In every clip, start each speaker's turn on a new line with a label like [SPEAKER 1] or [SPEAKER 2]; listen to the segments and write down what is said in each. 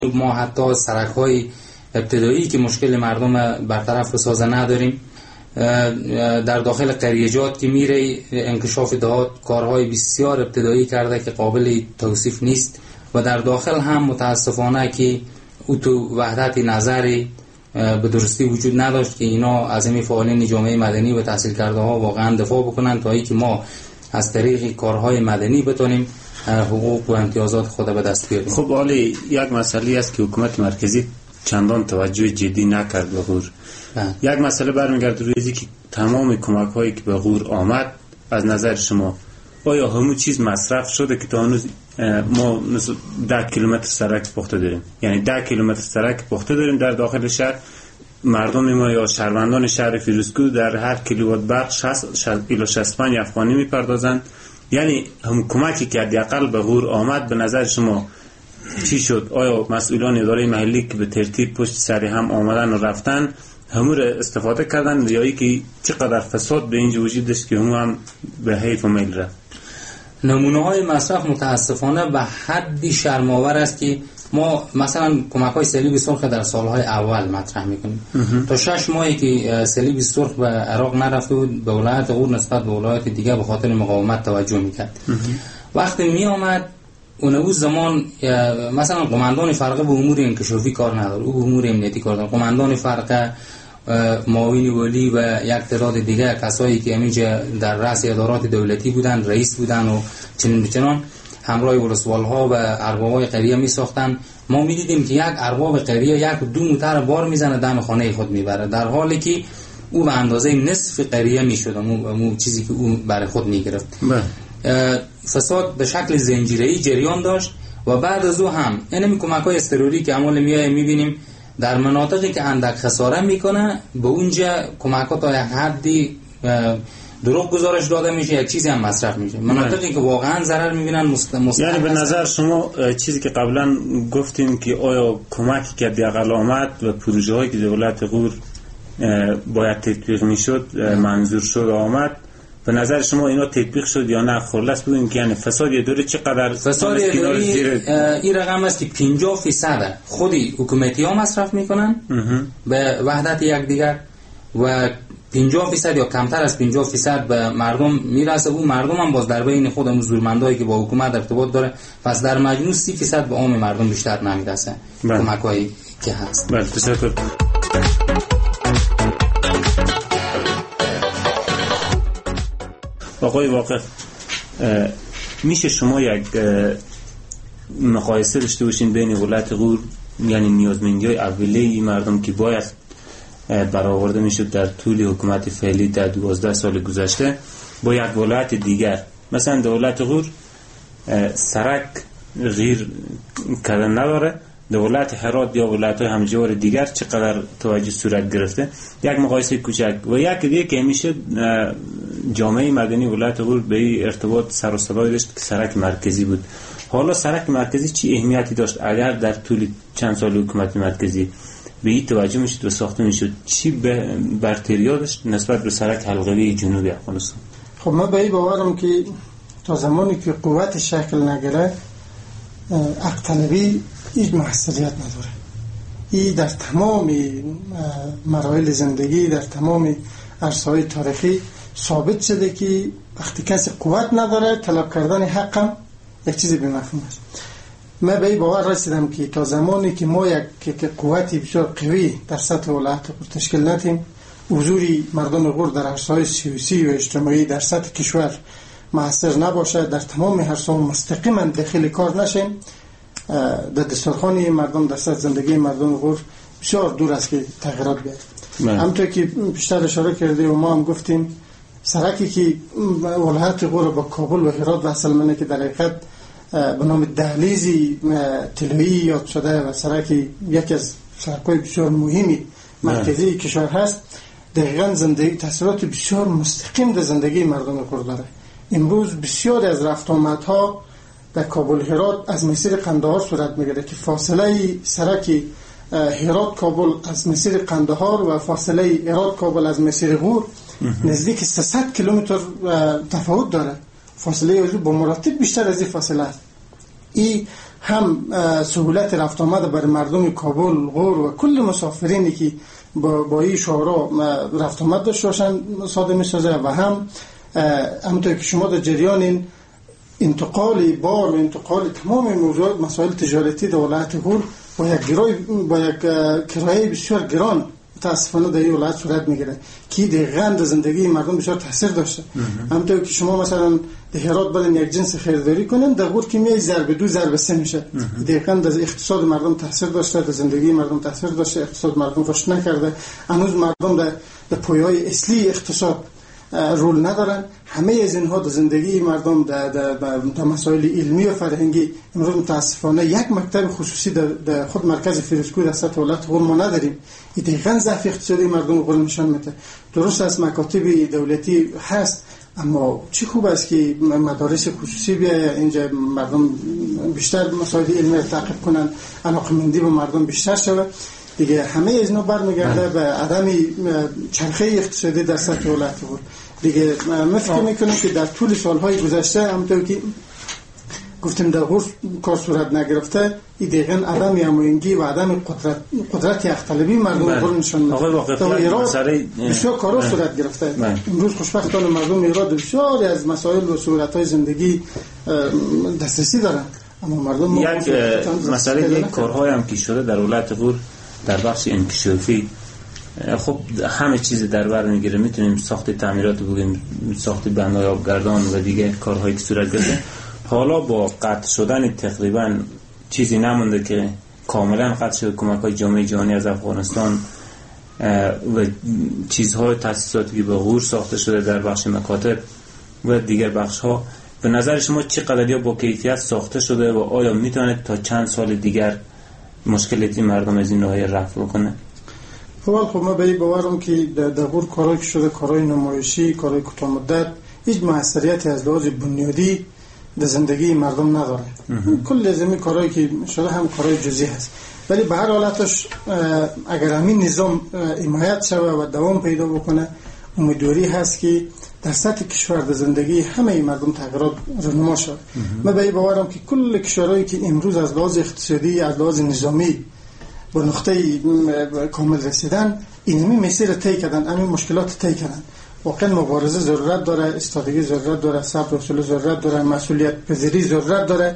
[SPEAKER 1] ما حتی سرک‌های ابتدایی که مشکل مردم برطرف بسازه نداریم. در داخل قریجات که میره انکشاف دهات کارهای بسیار ابتدایی کرده که قابل توصیف نیست و در داخل هم متاسفانه که او تو وحدت نظری به درستی وجود نداشت که اینا از این فعالین جامعه مدنی و تحصیل کرده ها واقعا دفاع بکنن تا اینکه ما از طریق کارهای مدنی بتونیم حقوق و امتیازات خود به دست بیاریم.
[SPEAKER 2] خب حالی یک مسئله است که حکومت مرکزی چندان توجه جدی نکرد به غور. یک مسئله برمیگرده روی اینکه تمام کمک هایی که به غور آمد از نظر شما آیا همون چیز مصرف شده که تا هنوز ما مثل 10 کیلومتر سرک پخته داریم، یعنی 10 کیلومتر سرک پخته داریم در داخل شهر، مردم ما یا شهروندان شهر فیروزکوه در هر کیلووات برق 65 افغانی میپردازند، یعنی هم کمکی که حداقل به غور آمد به نظر شما چی شد؟ آیا مسئولان اداره محلی که به ترتیب پشت سر هم آمدن و رفتن همون را استفاده کردن یا ای که چقدر فساد به اینجا وجود داشت که هم به حیف و میل رفت؟
[SPEAKER 1] نمونه های مصرف متاسفانه به حدی شرم‌آور است که ما مثلا کمک های صلیب سرخ در سالهای اول مطرح میکنیم. تا 6 ماهی که صلیب سرخ به عراق نرفته بود به ولایت غور نسبت به ولایت دیگه به خاطر مقاومت توجه میکرد. وقتی می آمد اون زمان مثلا قماندان فرقه به امور انکشافی کار نداره، او به امور امنیتی کار داره. قماندان فرقه، معاون ولی و یک تعداد دیگه کسایی که همینجا در رأس ادارات دولتی بودن، رئیس بودن و چنین بچنان همراه ولسوال‌ها و اربابای قریه می ساختن. ما می دیدیم که یک ارباب قریه 1-2 موتر بار میزنه دم خانه خود میبره، در حالی که او به اندازه نصف قریه میشد اون چیزی که او برای خود میگرفت. فساد به شکل زنجیره‌ای جریان داشت و بعد از او هم اینمی کمک‌های استروری که عمل میایه میبینیم در مناطقی که اندک خساره میکنه به اونجا کمک‌ها تا یک حدی دروغ گزارش داده میشه، یک چیزی هم مصرف میشه. مناطقی که واقعا ضرر میبینن
[SPEAKER 2] یعنی به نظر شما چیزی که قبلا گفتیم که آیا کمکی که حداقل آمد و پروژه هایی که دولت غور باید تطبیق میشد منظور شد آمد، به نظر شما اینا تطبیق شد یا نه؟ خلاص بگیم که یعنی فساد اداری چقدر؟
[SPEAKER 1] فساد اداری این رقم است که 50% خودی حکومتی ها مصرف میکنن به وحدت یکدیگر و 50% یا کمتر از 50% به مردم میرسه. اون مردم هم باز در بین خودمون زورمندایی که با حکومت ارتباط داره، پس در مجموع 30% به عام مردم بیشتر نمیرسه کمکایی که هست.
[SPEAKER 2] بله تشکر. آقای واقف، میشه شما یک مقایسه داشته باشین بین ولایت غور یعنی نیازمندی‌های اولیه مردم که باید برآورده میشد در طول حکومت فعلی در 12 سال گذشته با یک ولایت دیگر؟ مثلا دولت غور سرک غیر کردن نداره، دولت هرات یا ولایت‌های همجوار دیگر چقدر توجه صورت گرفته؟ یک مقایسه کوچک. و یک دیگه که همیشه جامعه مدنی ولایت غور به این ارتباط سر و صدای داشت که سرک مرکزی بود. حالا سرک مرکزی چی اهمیتی داشت اگر در طول چند سال حکومت مرکزی به این توجه میشد و ساخته میشد؟ چی برتریا داشت نسبت به سرک حلقوی جنوبی افغانستان؟
[SPEAKER 3] خب من به این باورم که تا زمانی که قوت شکل نگیره حق طلبی هیچ موثریت نداره. این در تمام مراحل زندگی، در تمام عرصه‌های تاریخی ثابت شده که وقتی کسی قوت نداره طلب کردن حقم یک چیزی به مفهوم است. من به این باور رسیدم که تا زمانی که ما یک قوتی بسیار قوی در سطح ولایت غور تشکیل ندیم، حضوری مردم غور در عرصه‌های سیاسی و اجتماعی در سطح کشور مؤثر نباشه، در تمام عرصه‌ها مستقیما داخل کار نشیم، در دسترخوان مردم، در سطح زندگی مردم غور بسیار دور است که تغییرات بیاد. همونطور که بیشتر اشاره کرده و ما هم گفتیم، سرکی که ولایت غور با کابل و هرات وصل منه که در حقیقت به نام دهلیزی طلایی یاد شده و سرکی یکی از سرک‌های بسیار مهمی مرکزی کشور هست، دقیقاً زندگی تاثیرات بسیار مستقیم در زندگی مردم غور داره. امروز بسیار از رفت آمدها در کابل هرات از مسیر قندهار صورت میگیره که فاصله سرک هرات کابل از مسیر قندهار و فاصله هرات کابل از مسیر غور نزدیک 300 کیلومتر تفاوت داره. فاصله با مراتب بیشتر از این فاصله است. این هم سهولت رفت آمد بر مردم کابل، غور و کل مسافرینی که با این شعارا رفت آمد داشته باشن ساده می‌سازه و هم همونطور که شما در جریان انتقال بار و انتقال تمام موضوعات مسائل تجارتی در ولایت غور با یک کرایه بسیار گران متاسفانه در این ولایت صورت میگیره که دقیقاً در زندگی مردم بسیار تاثیر داشته. همونطور که شما مثلا در هرات بدن یک جنس خریداری کنن، در غور که میای ضرب 2 ضرب 3 میشه. دقیقاً در اقتصاد مردم تاثیر داشته، در زندگی مردم تاثیر داشته، اقتصاد مردم رشد نکرده. هنوز مردم در پایه‌های اصلی اقتصاد رول ندارن. همه از اینها در زندگی مردم در مسائل علمی و فرهنگی امروز متاسفانه یک مکتب خصوصی در خود مرکز فیروزکوه در سطح ولایت غور ما نداریم. این دقیقاً ضعف اقتصادی مردم غور نشان میده. درست است مکاتب دولتی هست، اما چه خوب است که مدارس خصوصی بیاید اینجا، مردم بیشتر مسائل علمی را تعقیب کنن، علاقه‌مندی به مردم بیشتر شود. دیگه همه از اینا برمیگرده به عدم چرخه اقتصادی در سطح ولایت غور. دیگه من فکر میکنم که در طول سالهای گذشته همونطور که گفتیم در غور کار صورت نگرفته، این دقیقاً عدم هماهنگی و عدم قدرت اختلافی مردم غور نشان میده. در ایراد بسیار کارا صورت گرفته. امروز خوشبختانه مردم ایراد بسیاری از مسائل و سهولت‌های زندگی دسترسی دارن، اما مردم
[SPEAKER 2] یک مسئله دیگه کارهای هم که شده در ولایت غور در بخش انکشافی، خب همه چیز در بر میگیره. میتونیم ساخت تعمیرات بگیم، ساخت بندهای آبگردان و دیگه کارهایی که صورت گرفته. حالا با قطع شدن تقریبا چیزی نمونده که کاملا قطع شده کمک‌های جامعه جهانی از افغانستان و چیزهای تاسیساتی که به غور ساخته شده در بخش مکاتب و دیگر بخش‌ها، به نظر شما چقدر یا با کیفیت ساخته شده و آیا میتونه تا چند سال دیگر مشکلاتی مردم از این ناحیه رفع بکنه؟
[SPEAKER 3] خب ما به این باورم که در غور کارایی که شده، کارهای نمایشی، کارهای کوتاه مدت، هیچ موثریتی از لحاظ بنیادی در زندگی مردم نداره. کل زمین کارهایی که شده هم کارهای جزئی هست، ولی به هر حالتش اگر همین نظام حمایت شود و دوام پیدا بکنه، امیدواری هست که در سطح کشور در زندگی همه مردم تغییرات رونما شود. من به این باورم که کل کشورهایی که امروز از لحاظ اقتصادی، از لحاظ نظامی به نقطه کامل رسیدن، اینمی مسیر طی کردن، همین مشکلات طی کردن. واقعا مبارزه ضرورت داره، استراتژی ضرورت داره، صبر و حوصله ضرورت داره، مسئولیت پذیری ضرورت داره.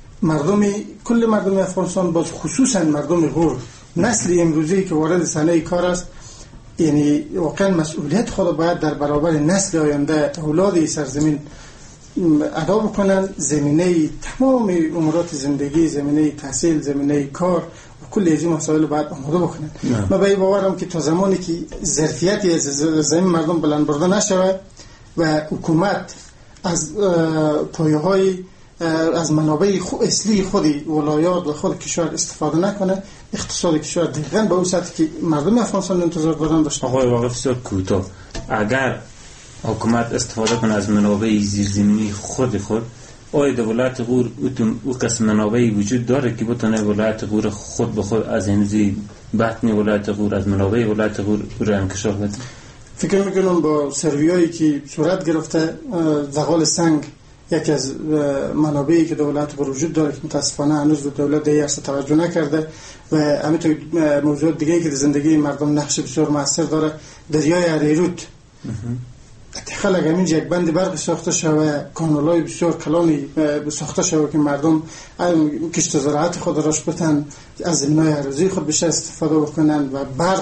[SPEAKER 3] کل مردم افغانستان، باز خصوصا مردم غور، نسل امروزی که وارد صحنه کار است، یعنی واقعا مسئولیت خود باید در برابر نسل آینده اولاد سرزمین ادا بکنن. زمینه تمام امورات زندگی، زمینه تحصیل، زمینه کار و کل این مسائل باید آماده بکنن. من به این باورم که تا زمانی که ظرفیتی از زمین مردم بلند برده نشود و حکومت از پایه‌های از منابع اصلی خود ولایات و خود کشور استفاده نکنه، اقتصاد کشور دقیقاً به اون سطحی که مردم افغانستان انتظار دارن داشته.
[SPEAKER 2] آقای واقفی کوتاه، اگر حکومت استفاده کنه از منابع زیرزمینی خود آیا در ولایت غور او قسم منابعی وجود داره که بتونه ولایت غور خود به خود از اینزی بطن ولایت غور، از منابع ولایت غور رو انکشاف بده؟
[SPEAKER 3] فکر میکنم با سرویایی که صورت گرفته، زغال سنگ یکی از منابعی که دولت غور وجود داره که متاسفانه هنوز دولت دیگه توجه نکرده و همینطور موضوع دیگه که در زندگی مردم نقش بسیار موثر داره، دریای اریروت. اتخال اگر اینجا یک بند برق ساخته شود، کانالای بسیار کلانی ساخته شود که مردم کشت زراعت خود راش بتن، از زمینای عروضی خود بیشتر استفاده بکنن و برق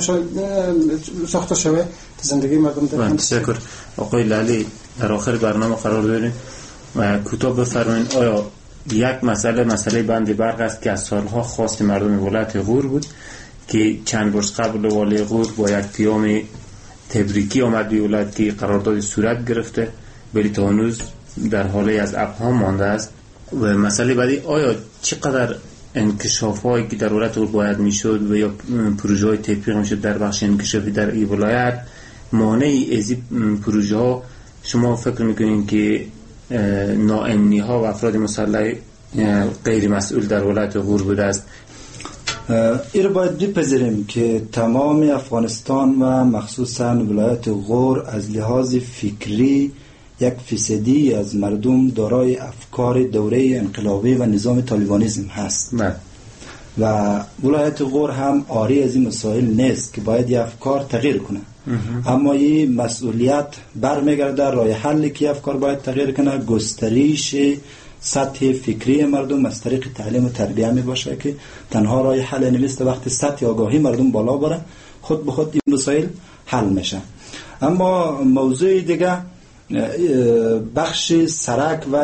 [SPEAKER 3] ساخته شود، زندگی مردم در
[SPEAKER 2] تشکر. آقای لالی، در آخر برنامه قرار داریم و کوتاه بفرمایید، آیا یک مسئله بند برق است که از سالها خواست مردم ولایت غور بود که چند روز قبل والی غور با یک پیام تبریکی آمد به ولایت که قراردادی صورت گرفته، ولی تا هنوز در حالی از ابهام مانده است. و مسئله بعدی، آیا چقدر انکشاف‌هایی که در ولایت غور باید میشد و یا پروژه‌های تطبیق میشد در بخش انکشافی در این ولایت، مانعی از این پروژه‌ها شما فکر میکنین که ناامنی‌ها و افراد مسلح غیر مسئول در ولایت غور بوده است؟
[SPEAKER 4] این رو باید بپذیریم که تمام افغانستان و مخصوصا ولایت غور از لحاظ فکری 1% از مردم دارای افکار دوره انقلابی و نظام طالبانیسم هست و ولایت غور هم عاری از این مسائل نیست که باید یه افکار تغییر کنه. اما این مسئولیت برمیگرده راه حلی که افکار باید تغییر کنه گستریش سطح فکری مردم از طریق تعلیم و تربیه می باشه که تنها راه حل نمیست. وقتی سطح آگاهی مردم بالا بره خود به خود این مسائل حل میشه. اما موضوع دیگه بخش سرک و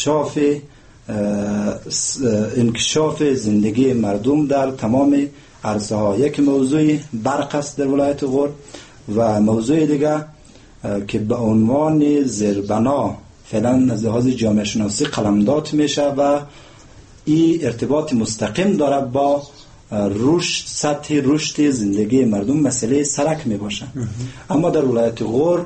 [SPEAKER 4] انکشاف زندگی مردم در تمام عرصه ها. یک موضوع برق است در ولایت غور و موضوع دیگه که به عنوان زیربنا فعلا از لحاظ جامعه شناسی قلمداد میشه و این ارتباط مستقیم داره با رشد، سطح رشد زندگی مردم مسئله سرک می باشه. اما در ولایت غور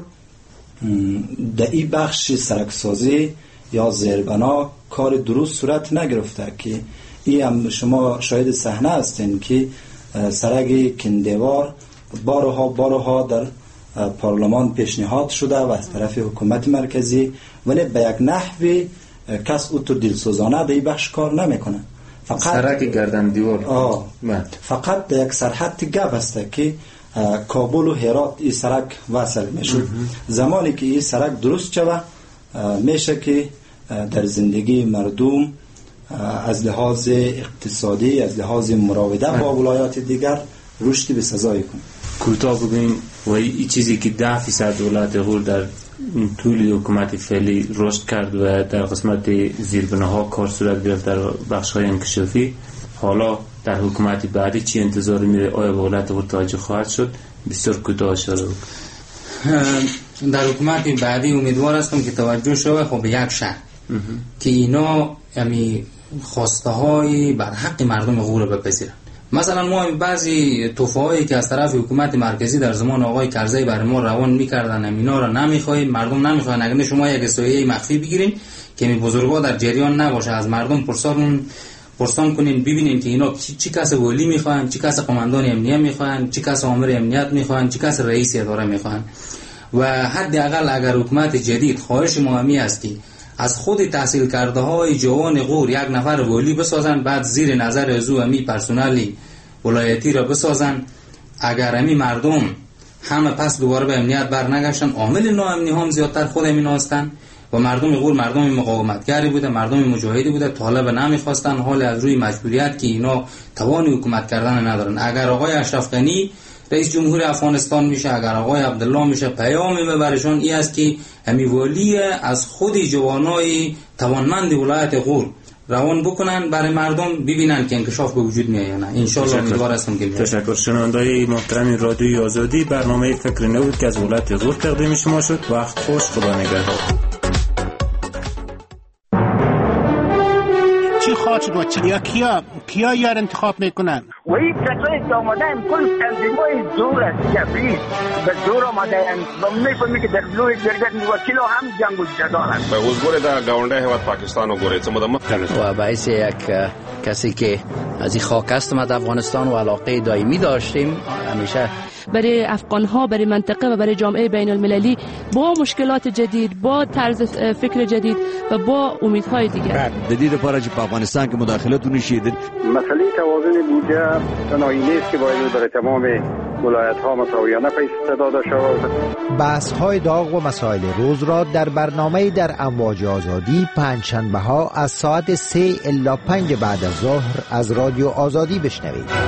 [SPEAKER 4] در این بخش سرک سازی یا زیربنا کار درست صورت نگرفته که این هم شما شاهد صحنه هستین که سرک کندوار بارها در پارلمان پیشنهاد شده و از طرف حکومت مرکزی ولی به یک نحوی کس اوتر دلسوزانه به این بخش کار نمیکنه. فقط
[SPEAKER 2] سرک گردن دیوار
[SPEAKER 4] فقط یک سرحد گپ است که کابل و هرات این سرک وصل میشه. زمانی که این سرک درست شود میشه که در زندگی مردم از لحاظ اقتصادی از لحاظ مراوده با ولایات دیگر رشدی به سزای کنه.
[SPEAKER 2] کوتاه بگویم و این چیزی که 10% ولایت غور در طول حکومت فعلی رشد کرد و در قسمت زیربناها کار صورت گرفت در بخش‌های انکشافی، حالا در حکومت بعدی چی انتظاری میره؟ آیا به ولایت غور توجه خواهد شد؟ بسیار کوتاه اشاره بکنید.
[SPEAKER 1] در حکومت بعدی امیدوار هستم که توجه شود خب به یک شرط که اینا خواسته های بر حق مردم غور رو بپذیرن. مثلا ما بعضی توفیقایی که از طرف حکومت مرکزی در زمان آقای کرزی برای ما روان میکردن اینا رو نمیخوایم، مردم نمیخوان. اگر شما یک اصلاحیه مخفی بگیرین که بزرگا در جریان نباشه، از مردم پرسان کنین ببینین که اینا چی کس ولی میخوان، چی کس قماندان امنیت میخوان، چی کس آمر امنیت میخوان، چی کس رئیس اداره میخوان. و حداقل اگر حکومت جدید خواهش مهمی است که از خود تحصیل کرده های جوان غور یک نفر ولی بسازن، بعد زیر نظر از او امی پرسنلی ولایتی را بسازن. اگر امی مردم همه پس دوباره به امنیت برنگشتن، عامل ناامنی هم زیادتر خود امینا هستن و مردم غور مردم مقاومتگری بوده، مردم مجاهدی بوده، طالب نمیخواستن، حال از روی مجبوریت که اینا توان حکومت کردن ندارن. اگر آقای اشرف غنی رئیس جمهور افغانستان میشه، اگر آقای عبدالله میشه، پیامی به برشان ای است که همی ولی از خود جوانای توانمند ولایت غور روان بکنن برای مردم ببینن که انکشاف به وجود میاد یا نه. ان شاء الله امیدوار هستم که
[SPEAKER 2] تشکر. شنونده‌های محترم رادیوی آزادی، برنامه فکر نو که از ولایت غور تقدیم شما شد. وقت خوش، خدا نگهدار.
[SPEAKER 5] چی خواهد شد یا کیا یار انتخاب میکنن؟
[SPEAKER 6] و این کسایی که آمدن کل تنظیمای زور است، جبری به زور آمدن و میفهمی که در لوی جرگت وکیل هم جنگ و جدال است.
[SPEAKER 7] به وزگوری در گاونده هوت پاکستان و گوری چمو دمه
[SPEAKER 8] و باعث یک کسی که از این خاک هستم از افغانستان و علاقه دائمی داشتیم همیشه
[SPEAKER 9] برای افغان‌ها، برای منطقه و برای جامعه بین المللی با مشکلات جدید، با طرز فکر جدید و با امیدهای دیگر.
[SPEAKER 10] جدید پاره چې په افغانستان کې مداخلت ونشي.
[SPEAKER 6] مسئله توازن بودجه تنهایی نیست که باید برای تمام ولایت‌ها مساویانه پیش داده شود.
[SPEAKER 11] بحث‌های داغ و مسائل روز را در برنامه در امواج آزادی پنجشنبه‌ها از ساعت 3 الی 5 بعد از ظهر از رادیو آزادی بشنوید.